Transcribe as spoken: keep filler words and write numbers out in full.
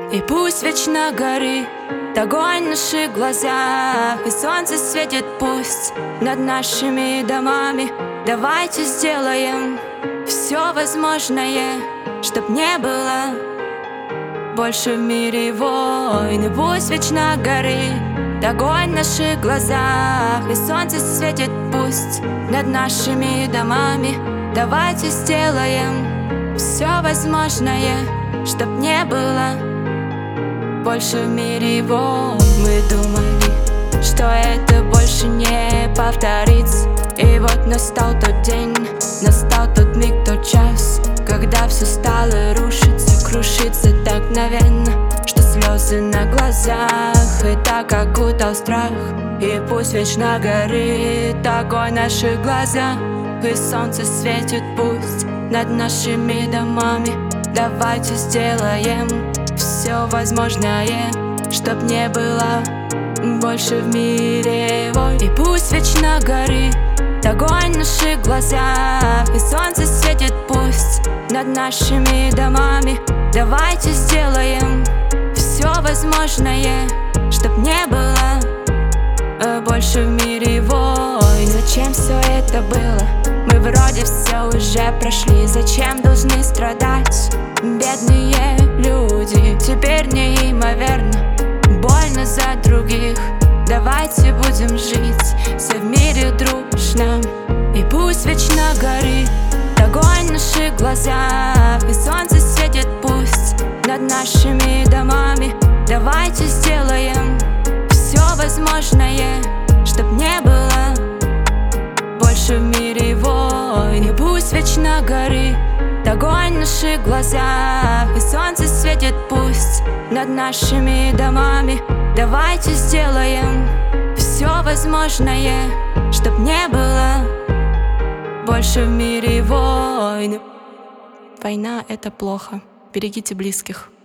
И пусть вечно горит огонь в наших глазах, и солнце светит пусть над нашими домами. Давайте сделаем все возможное, чтоб не было больше в мире войн. И пусть вечно горит огонь в наших глазах, и солнце светит пусть над нашими домами. Давайте сделаем все возможное, чтоб не было больше в мире войн. Мы думали, что это больше не повторится, и вот настал тот день, настал тот миг, тот час, когда все стало рушиться, крушиться так мгновенно, что слезы на глазах, и так окутал страх. И пусть вечно горит огонь в наших глазах, и солнце светит пусть над нашими домами. Давайте сделаем все возможное, чтоб не было больше в мире войн. И пусть вечно горит огонь в наших глазах, и солнце светит пусть над нашими домами. Давайте сделаем все возможное, чтоб не было больше в мире войн. Зачем все это было? Мы вроде все уже прошли. Зачем должны страдать бедные люди? Теперь неимоверно больно за других. Давайте будем жить все в мире дружно. И пусть вечно горит огонь в наших глазах, и солнце светит пусть над нашими домами. Давайте сделаем все возможное, чтоб не было больше в мире войн. И пусть вечно горит огонь в наших глазах, и солнце светит пусть над нашими домами. Давайте сделаем все возможное, чтоб не было больше в мире войн. Война — это плохо. Берегите близких.